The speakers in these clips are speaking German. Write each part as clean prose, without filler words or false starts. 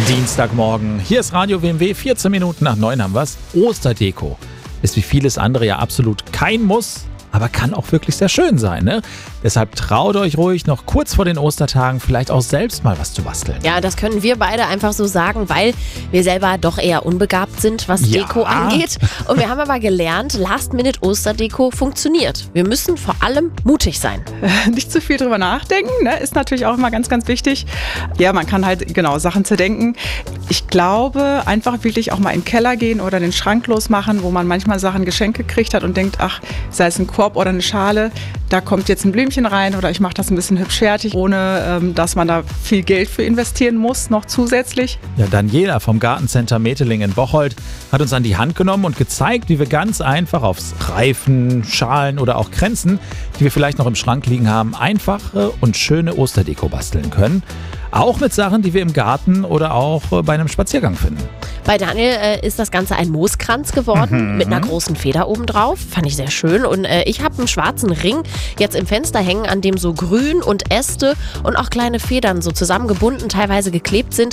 Dienstagmorgen. Hier ist Radio WMW, 14 Minuten nach 9 haben wir's. Osterdeko ist wie vieles andere ja absolut kein Muss, aber kann auch wirklich sehr schön sein, ne? Deshalb traut euch ruhig noch kurz vor den Ostertagen vielleicht auch selbst mal was zu basteln. Ja, das können wir beide einfach so sagen, weil wir selber doch eher unbegabt sind, was Deko angeht. Und wir haben aber gelernt, Last-Minute-Osterdeko funktioniert. Wir müssen vor allem mutig sein. Nicht zu viel drüber nachdenken, ne? Ist natürlich auch immer ganz, ganz wichtig. Ja, man kann halt Sachen zerdenken. Ich glaube, einfach wirklich auch mal in den Keller gehen oder den Schrank losmachen, wo man manchmal Sachen geschenkt gekriegt hat und denkt, ach, sei es ein Korb oder eine Schale, da kommt jetzt ein Blümchen rein oder ich mache das ein bisschen hübsch fertig, ohne dass man da viel Geld für investieren muss, noch zusätzlich. Ja, Daniela vom Gartencenter Meteling in Bocholt hat uns an die Hand genommen und gezeigt, wie wir ganz einfach aufs Reifen, Schalen oder auch Kränzen, die wir vielleicht noch im Schrank liegen haben, einfache und schöne Osterdeko basteln können. Auch mit Sachen, die wir im Garten oder auch bei einem Spaziergang finden. Bei Daniel ist das Ganze ein Mooskranz geworden mit einer großen Feder oben drauf. Fand ich sehr schön. Und ich habe einen schwarzen Ring jetzt im Fenster hängen, an dem so Grün und Äste und auch kleine Federn so zusammengebunden, teilweise geklebt sind.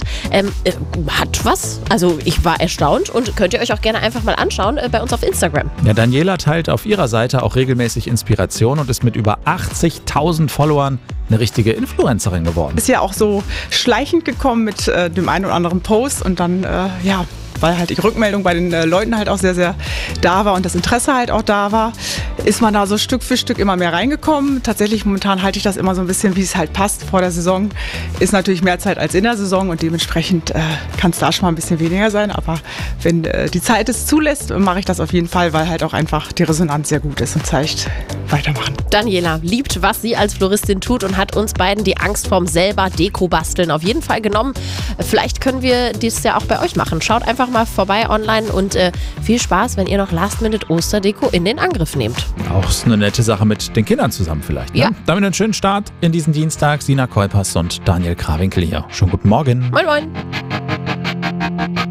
Hat was. Also ich war erstaunt und könnt ihr euch auch gerne einfach mal anschauen bei uns auf Instagram. Ja, Daniela teilt auf ihrer Seite auch regelmäßig Inspiration und ist mit über 80.000 Followern eine richtige Influencerin geworden. Ist ja auch so schleichend gekommen mit dem einen oder anderen Post und dann, weil halt die Rückmeldung bei den Leuten halt auch sehr, sehr da war und das Interesse halt auch da war, ist man da so Stück für Stück immer mehr reingekommen. Tatsächlich momentan halte ich das immer so ein bisschen, wie es halt passt. Vor der Saison ist natürlich mehr Zeit als in der Saison und dementsprechend kann es da schon mal ein bisschen weniger sein. Aber wenn die Zeit es zulässt, mache ich das auf jeden Fall, weil halt auch einfach die Resonanz sehr gut ist und zeigt, weitermachen. Daniela liebt, was sie als Floristin tut und hat uns beiden die Angst vorm selber Deko basteln auf jeden Fall genommen. Vielleicht können wir das ja auch bei euch machen. Schaut einfach mal vorbei online und viel Spaß, wenn ihr noch Last-Minute-Osterdeko in den Angriff nehmt. Auch eine nette Sache mit den Kindern zusammen vielleicht. Ne? Ja. Damit einen schönen Start in diesen Dienstag. Sina Kolpers und Daniel Krawinkel hier. Schönen guten Morgen. Moin, moin.